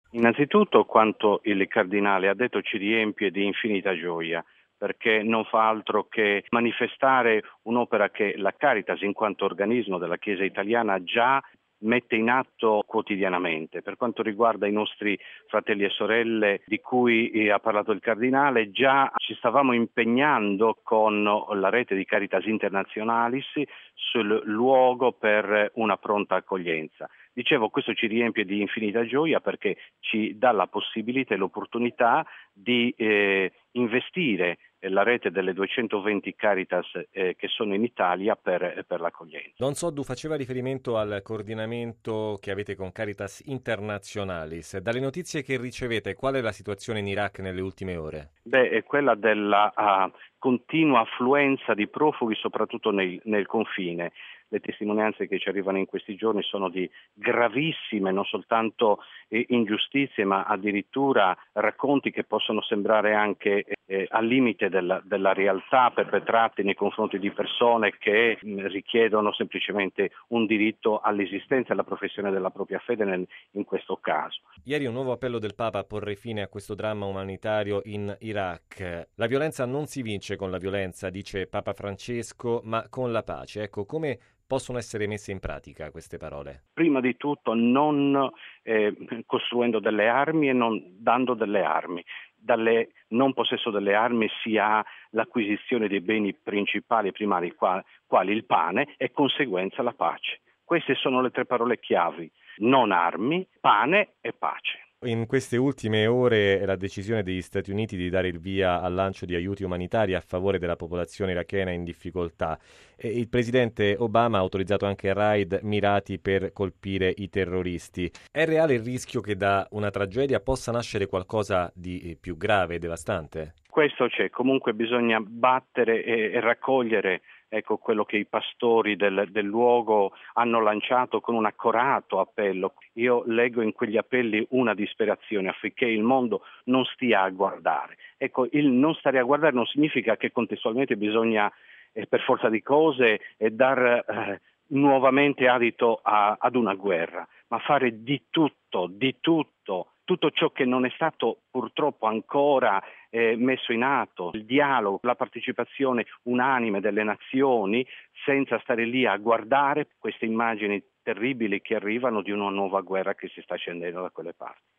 Innanzitutto quanto il cardinale ha detto ci riempie di infinita gioia, perché non fa altro che manifestare un'opera che la Caritas, in quanto organismo della Chiesa italiana, già mette in atto quotidianamente. Per quanto riguarda i nostri fratelli e sorelle di cui ha parlato il Cardinale, già ci stavamo impegnando con la rete di Caritas Internationalis sul luogo per una pronta accoglienza. Dicevo, questo ci riempie di infinita gioia perché ci dà la possibilità e l'opportunità di investire la rete delle 220 Caritas che sono in Italia per l'accoglienza. Don Soddu faceva riferimento al coordinamento che avete con Caritas Internationalis. Dalle notizie che ricevete, qual è la situazione in Iraq nelle ultime ore? È quella della continua affluenza di profughi, soprattutto nel confine. Le testimonianze che ci arrivano in questi giorni sono di gravissime, non soltanto ingiustizie, ma addirittura racconti che possono sembrare anche al limite della realtà, perpetrati nei confronti di persone che richiedono semplicemente un diritto all'esistenza e alla professione della propria fede in questo caso. Ieri un nuovo appello del Papa a porre fine a questo dramma umanitario in Iraq. La violenza non si vince con la violenza, dice Papa Francesco, ma con la pace. Ecco, come possono essere messe in pratica queste parole? Prima di tutto non costruendo delle armi e non dando delle armi. Dalle non possesso delle armi si ha l'acquisizione dei beni principali e primari, quali il pane e conseguenza la pace. Queste sono le tre parole chiavi: non armi, pane e pace. In queste ultime ore la decisione degli Stati Uniti di dare il via al lancio di aiuti umanitari a favore della popolazione irachena in difficoltà. Il presidente Obama ha autorizzato anche raid mirati per colpire i terroristi. È reale il rischio che da una tragedia possa nascere qualcosa di più grave e devastante? Questo c'è, comunque bisogna battere e raccogliere, ecco, quello che i pastori del luogo hanno lanciato con un accorato appello. Io leggo in quegli appelli una disperazione affinché il mondo non stia a guardare. Ecco, il non stare a guardare non significa che contestualmente bisogna, per forza di cose, dar nuovamente adito ad una guerra, ma fare di tutto ciò che non è stato purtroppo ancora messo in atto, il dialogo, la partecipazione unanime delle nazioni, senza stare lì a guardare queste immagini terribili che arrivano di una nuova guerra che si sta accendendo da quelle parti.